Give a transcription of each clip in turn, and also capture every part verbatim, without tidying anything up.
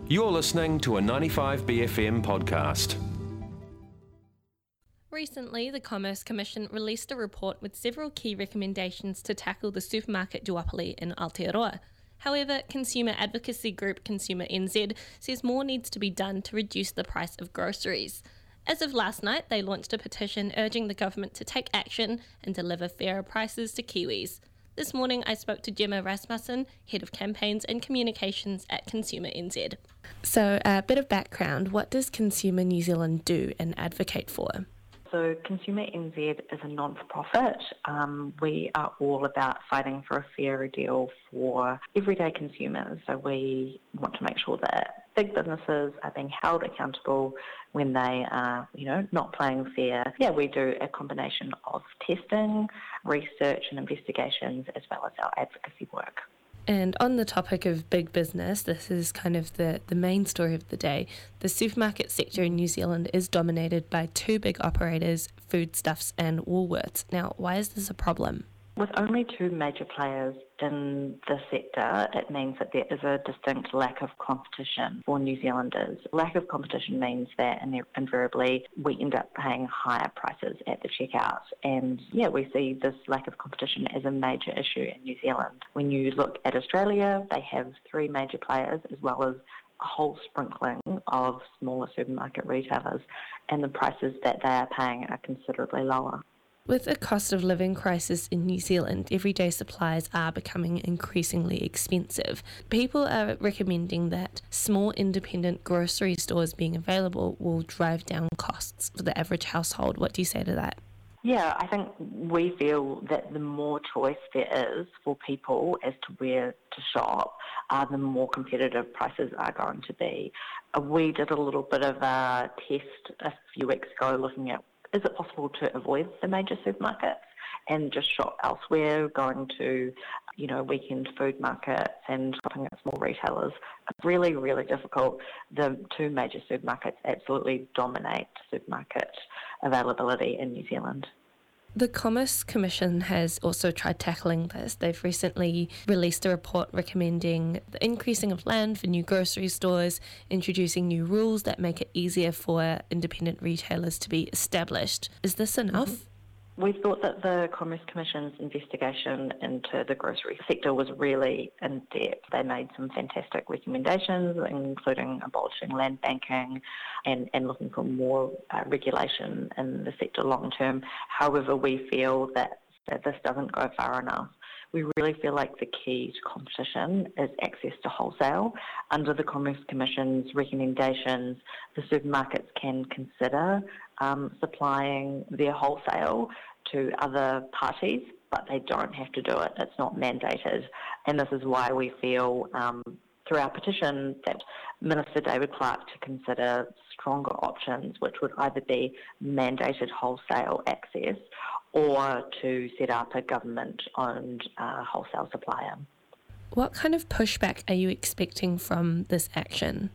You're listening to a ninety-five B F M podcast. Recently, the Commerce Commission released a report with several key recommendations to tackle the supermarket duopoly in Aotearoa. However, consumer advocacy group Consumer N Z says more needs to be done to reduce the price of groceries. As of last night, they launched a petition urging the government to take action and deliver fairer prices to Kiwis. This morning, I spoke to Gemma Rasmussen, Head of Campaigns and Communications at Consumer N Z. So, a bit of background. What does Consumer New Zealand do and advocate for? So Consumer N Z is a non-for-profit. Um, we are all about fighting for a fairer deal for everyday consumers. So we want to make sure that big businesses are being held accountable when they are, you know, not playing fair. Yeah, we do a combination of testing, research and investigations, as well as our advocacy work. And on the topic of big business, this is kind of the, the main story of the day. The supermarket sector in New Zealand is dominated by two big operators, Foodstuffs and Woolworths. Now, why is this a problem? With only two major players in the sector, it means that there is a distinct lack of competition for New Zealanders. Lack of competition means that invariably we end up paying higher prices at the checkout. And yeah, we see this lack of competition as a major issue in New Zealand. When you look at Australia, they have three major players as well as a whole sprinkling of smaller supermarket retailers, and the prices that they are paying are considerably lower. With a cost of living crisis in New Zealand, everyday supplies are becoming increasingly expensive. People are recommending that small independent grocery stores being available will drive down costs for the average household. What do you say to that? Yeah, I think we feel that the more choice there is for people as to where to shop, uh, the more competitive prices are going to be. Uh, we did a little bit of a test a few weeks ago looking at is it possible to avoid the major supermarkets and just shop elsewhere, going to, you know, weekend food markets and shopping at small retailers. It's really, really difficult. The two major supermarkets absolutely dominate supermarket availability in New Zealand. The Commerce Commission has also tried tackling this. They've recently released a report recommending the increasing of land for new grocery stores, introducing new rules that make it easier for independent retailers to be established. Is this enough? Mm-hmm. We thought that the Commerce Commission's investigation into the grocery sector was really in-depth. They made some fantastic recommendations, including abolishing land banking and, and looking for more uh, regulation in the sector long term. However, we feel that, that this doesn't go far enough. We really feel like the key to competition is access to wholesale. Under the Commerce Commission's recommendations, the supermarkets can consider um, supplying their wholesale to other parties, but they don't have to do it. It's not mandated. And this is why we feel um, through our petition that Minister David Clark to consider stronger options, which would either be mandated wholesale access or to set up a government-owned uh, wholesale supplier. What kind of pushback are you expecting from this action?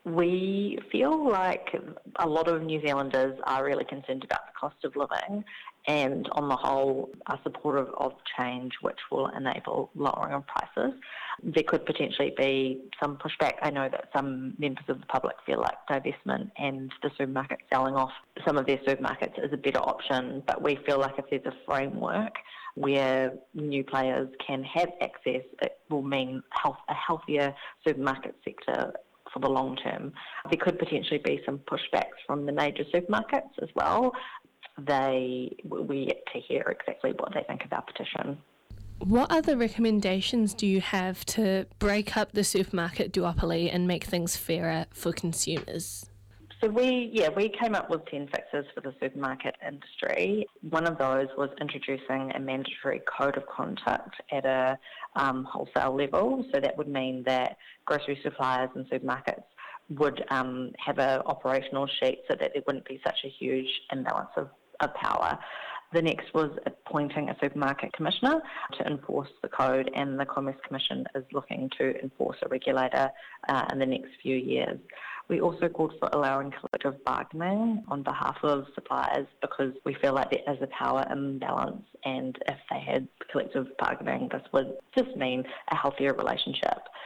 We feel like a lot of New Zealanders are really concerned about the cost of living and on the whole are supportive of change which will enable lowering of prices. There could potentially be some pushback. I know that some members of the public feel like divestment and the supermarket selling off some of their supermarkets is a better option, but we feel like if there's a framework where new players can have access, it will mean health, a healthier supermarket sector for the long term. There could potentially be some pushbacks from the major supermarkets as well. They, we yet to hear exactly what they think of our petition. What other recommendations do you have to break up the supermarket duopoly and make things fairer for consumers? So we, yeah, we came up with ten fixes for the supermarket industry. One of those was introducing a mandatory code of conduct at a um, wholesale level. So that would mean that grocery suppliers and supermarkets would um, have an operational sheet so that there wouldn't be such a huge imbalance of, of power. The next was appointing a supermarket commissioner to enforce the code, and the Commerce Commission is looking to enforce a regulator uh, in the next few years. We also called for allowing collective bargaining on behalf of suppliers because we feel like there is a power imbalance, and if they had collective bargaining, this would just mean a healthier relationship.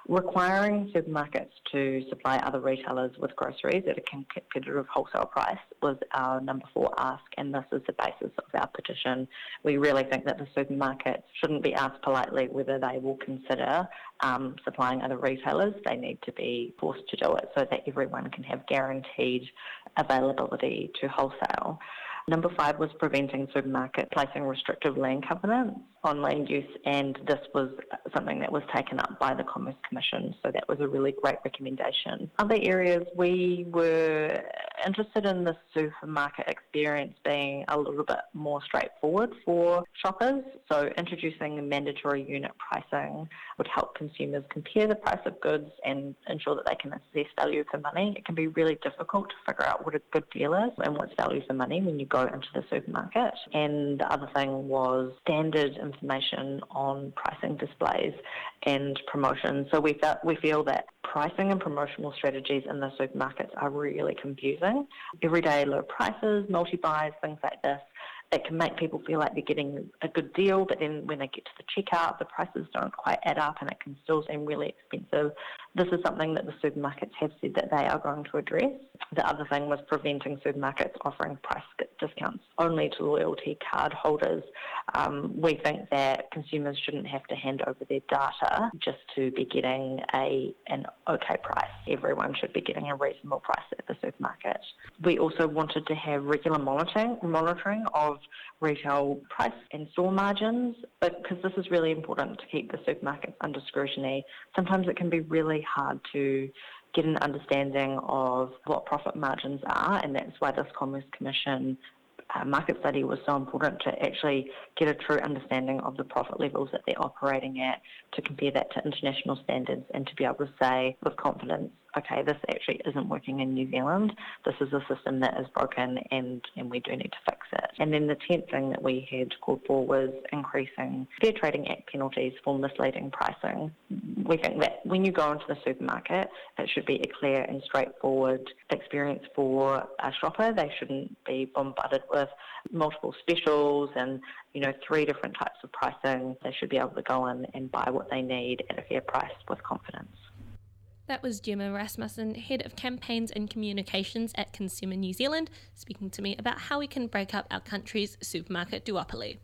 Requiring supermarkets to supply other retailers with groceries at a competitive wholesale price was our number four ask, and this is the basis of our petition. We really think that the supermarkets shouldn't be asked politely whether they will consider um, supplying other retailers. They need to be forced to do it so that everyone can have guaranteed availability to wholesale. Number five was preventing supermarkets placing restrictive land covenants on land use, and this was something that was taken up by the Commerce Commission, so that was a really great recommendation. Other areas, we were interested in the supermarket experience being a little bit more straightforward for shoppers, so introducing mandatory unit pricing would help consumers compare the price of goods and ensure that they can assess value for money. It can be really difficult to figure out what a good deal is and what's value for money when you go into the supermarket. And the other thing was standard information on pricing displays and promotions. So we felt, we feel that pricing and promotional strategies in the supermarkets are really confusing. Everyday low prices, multi-buys, things like this, it can make people feel like they're getting a good deal, but then when they get to the checkout, the prices don't quite add up and it can still seem really expensive. This is something that the supermarkets have said that they are going to address. The other thing was preventing supermarkets offering price discounts only to loyalty card holders. Um, we think that consumers shouldn't have to hand over their data just to be getting a an okay price. Everyone should be getting a reasonable price at the supermarket. We also wanted to have regular monitoring, monitoring of retail price and store margins, because this is really important to keep the supermarkets under scrutiny. Sometimes it can be really hard to get an understanding of what profit margins are, and that's why this Commerce Commission uh, market study was so important, to actually get a true understanding of the profit levels that they're operating at, to compare that to international standards, and to be able to say with confidence, okay, this actually isn't working in New Zealand. This is a system that is broken and, and we do need to fix it. And then the tenth thing that we had called for was increasing Fair Trading Act penalties for misleading pricing. We think that when you go into the supermarket, it should be a clear and straightforward experience for a shopper. They shouldn't be bombarded with multiple specials and, you know, three different types of pricing. They should be able to go in and buy what they need at a fair price with confidence. That was Gemma Rasmussen, Head of Campaigns and Communications at Consumer New Zealand, speaking to me about how we can break up our country's supermarket duopoly.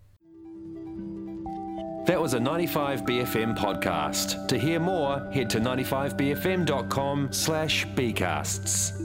That was a ninety-five B F M podcast. To hear more, head to ninety-five b f m dot com slash b casts.